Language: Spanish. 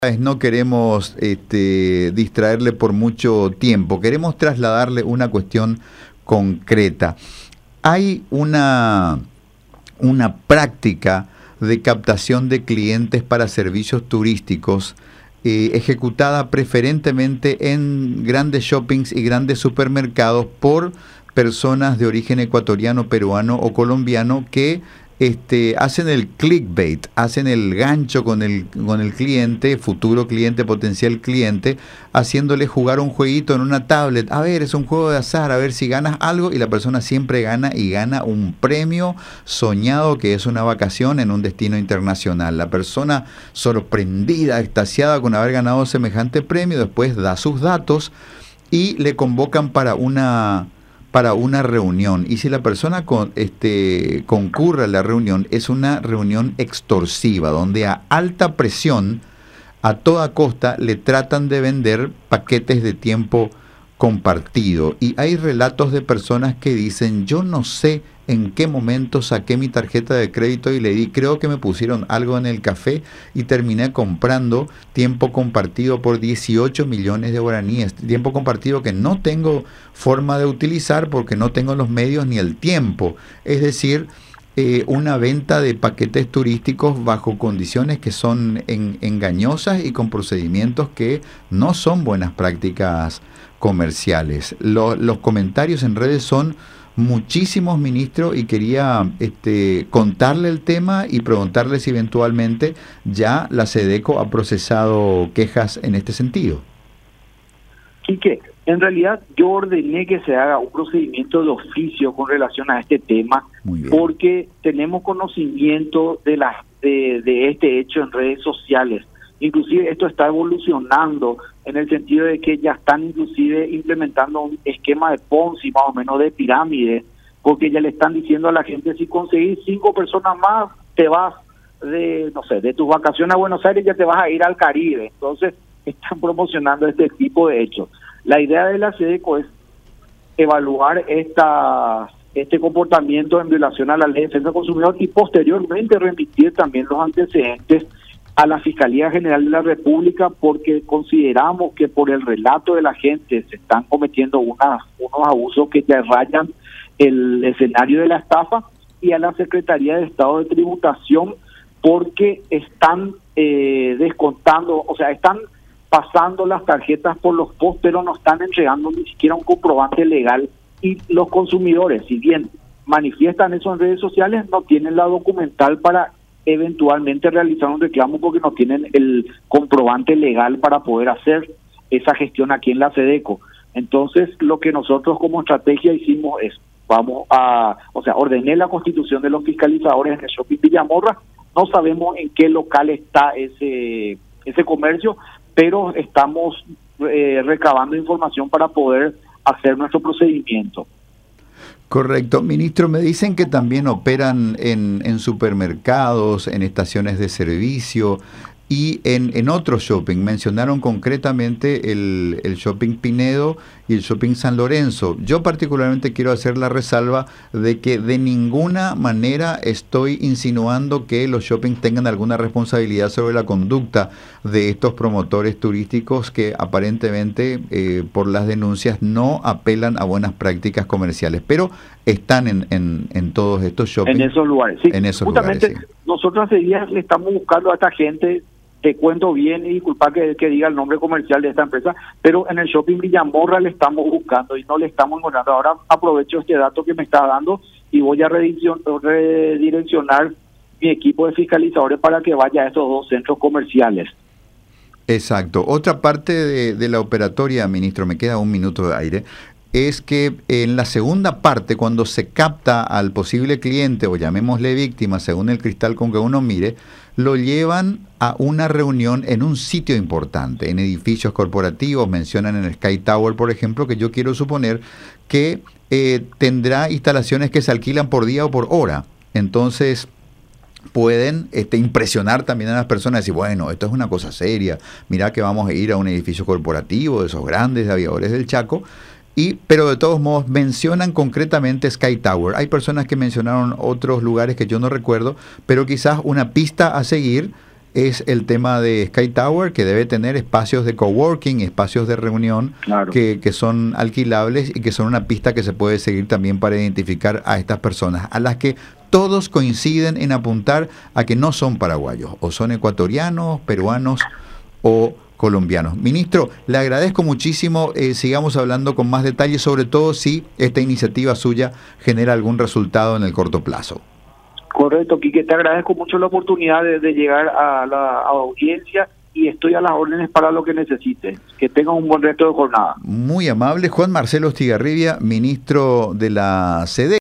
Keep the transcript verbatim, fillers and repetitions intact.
No queremos este, distraerle por mucho tiempo, queremos trasladarle una cuestión concreta. Hay una, una práctica de captación de clientes para servicios turísticos eh, ejecutada preferentemente en grandes shoppings y grandes supermercados por personas de origen ecuatoriano, peruano o colombiano que Este, hacen el clickbait, hacen el gancho con el, con el cliente, futuro cliente, potencial cliente, haciéndole jugar un jueguito en una tablet. A ver, es un juego de azar, a ver si ganas algo, y la persona siempre gana y gana un premio soñado que es una vacación en un destino internacional. La persona sorprendida, extasiada con haber ganado semejante premio, después da sus datos y le convocan para una... para una reunión, y si la persona con, este, concurre a la reunión, es una reunión extorsiva, donde a alta presión, a toda costa, le tratan de vender paquetes de tiempo compartido. Y hay relatos de personas que dicen: yo no sé en qué momento saqué mi tarjeta de crédito y le di, creo que me pusieron algo en el café y terminé comprando tiempo compartido por dieciocho millones de guaraníes, tiempo compartido que no tengo forma de utilizar porque no tengo los medios ni el tiempo. Es decir, eh, una venta de paquetes turísticos bajo condiciones que son en, engañosas y con procedimientos que no son buenas prácticas comerciales. Lo, los comentarios en redes son muchísimos, ministro, y quería este, contarle el tema y preguntarle si eventualmente ya la SEDECO ha procesado quejas en este sentido. Quique, en realidad yo ordené que se haga un procedimiento de oficio con relación a este tema, porque tenemos conocimiento de, la, de, de este hecho en redes sociales. Inclusive esto está evolucionando en el sentido de que ya están inclusive implementando un esquema de Ponzi, más o menos de pirámide, porque ya le están diciendo a la gente: si conseguís cinco personas más, te vas de, no sé, de tus vacaciones a Buenos Aires, ya te vas a ir al Caribe. Entonces están promocionando este tipo de hechos. La idea de la SEDECO es evaluar esta, este comportamiento en violación a la ley de defensa del consumidor y posteriormente remitir también los antecedentes a la Fiscalía General de la República, porque consideramos que por el relato de la gente se están cometiendo unas, unos abusos que ya rayan el escenario de la estafa, y a la Secretaría de Estado de Tributación, porque están eh, descontando, o sea, están pasando las tarjetas por los post, pero no están entregando ni siquiera un comprobante legal, y los consumidores, si bien manifiestan eso en redes sociales, no tienen la documental para eventualmente realizar un reclamo porque no tienen el comprobante legal para poder hacer esa gestión aquí en la SEDECO. Entonces, lo que nosotros como estrategia hicimos es, vamos a, o sea, ordené la constitución de los fiscalizadores en el Shopping Villamorra. No sabemos en qué local está ese, ese comercio, pero estamos eh, recabando información para poder hacer nuestro procedimiento. Correcto. Ministro, me dicen que también operan en, en supermercados, en estaciones de servicio y en, en otros shopping. Mencionaron concretamente el, el Shopping Pinedo y el Shopping San Lorenzo. Yo particularmente quiero hacer la resalva de que de ninguna manera estoy insinuando que los shoppings tengan alguna responsabilidad sobre la conducta de estos promotores turísticos que aparentemente eh, por las denuncias no apelan a buenas prácticas comerciales, pero están en, en, en todos estos shoppings. En esos lugares, sí. En esos Justamente lugares, sí. Nosotros hace días le estamos buscando a esta gente. Te cuento bien, y disculpa que, que diga el nombre comercial de esta empresa, pero en el Shopping Villamorra le estamos buscando y no le estamos encontrando. Ahora aprovecho este dato que me está dando y voy a redireccionar mi equipo de fiscalizadores para que vaya a estos dos centros comerciales. Exacto. Otra parte de, de la operatoria, ministro, me queda un minuto de aire, es que en la segunda parte, cuando se capta al posible cliente, o llamémosle víctima, según el cristal con que uno mire, lo llevan a una reunión en un sitio importante, en edificios corporativos. Mencionan en el Sky Tower, por ejemplo, que yo quiero suponer que eh, tendrá instalaciones que se alquilan por día o por hora. Entonces pueden este, impresionar también a las personas y decir: bueno, esto es una cosa seria, mirá que vamos a ir a un edificio corporativo de esos grandes de Aviadores del Chaco. Y, pero de todos modos mencionan concretamente Sky Tower. Hay personas que mencionaron otros lugares que yo no recuerdo, pero quizás una pista a seguir es el tema de Sky Tower, que debe tener espacios de coworking, espacios de reunión claro. que, que son alquilables y que son una pista que se puede seguir también para identificar a estas personas, a las que todos coinciden en apuntar a que no son paraguayos, o son ecuatorianos, peruanos o colombianos. Ministro, le agradezco muchísimo, eh, sigamos hablando con más detalles, sobre todo si esta iniciativa suya genera algún resultado en el corto plazo. Correcto, Quique, te agradezco mucho la oportunidad de, de llegar a la a audiencia y estoy a las órdenes para lo que necesites. Que tengan un buen resto de jornada. Muy amable. Juan Marcelo Estigarribia, ministro de la C D.